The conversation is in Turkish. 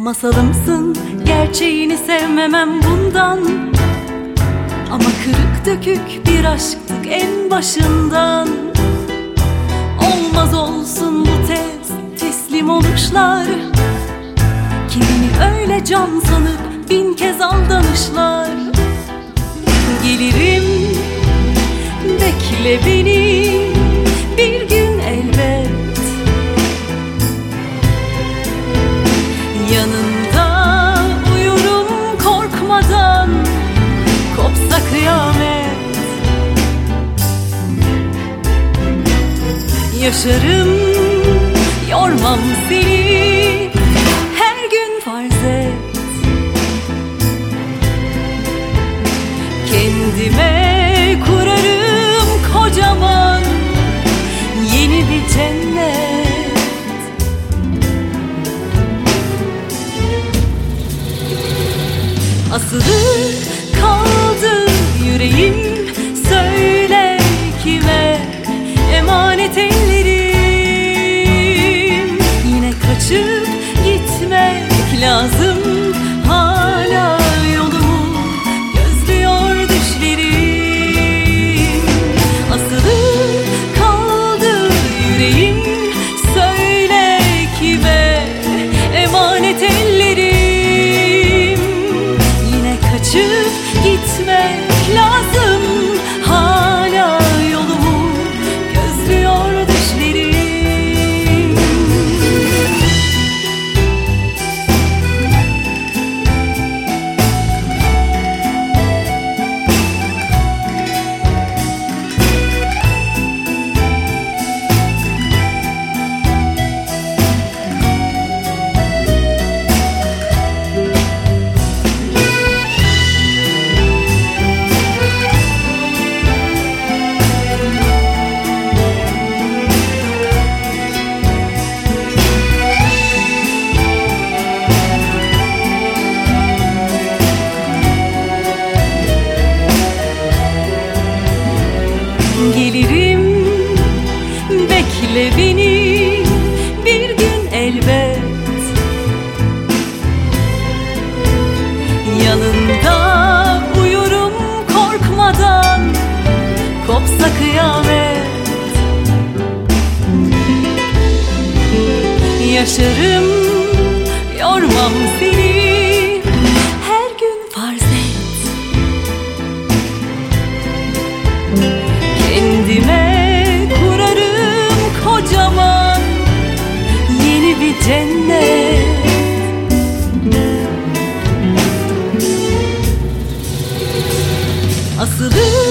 Masalımsın, gerçeğini sevmemem bundan. Ama kırık dökük bir aşktık en başından. Olmaz olsun bu tez teslim oluşlar. Kimini öyle can sanıp bin kez aldanışlar. Gelirim, bekle beni, bir gün elbet. Yanında uyurum korkmadan, kopsa kıyamet. Yaşarım, yormam seni, her gün farz et. Kendime kurarım kocaman yeni bir cennet. Asılı kaldı yüreğim, söyle kime emanet ellerim. Yine kaçıp gitmek lazım, hala yolumu gözlüyor düşlerim. Asılı kaldı yüreğim, söyle kime emanet ellerim. Kaçıp gitmek lazım, hala yolumu gözlüyor düşlerim. Gelirim, bekle beni, bir gün elbet. Yanında uyurum korkmadan, kopsa kıyamet. Yaşarım, yormam seni, her gün farz et. Kendime kurarım kocaman yeni bir cennet. Asılı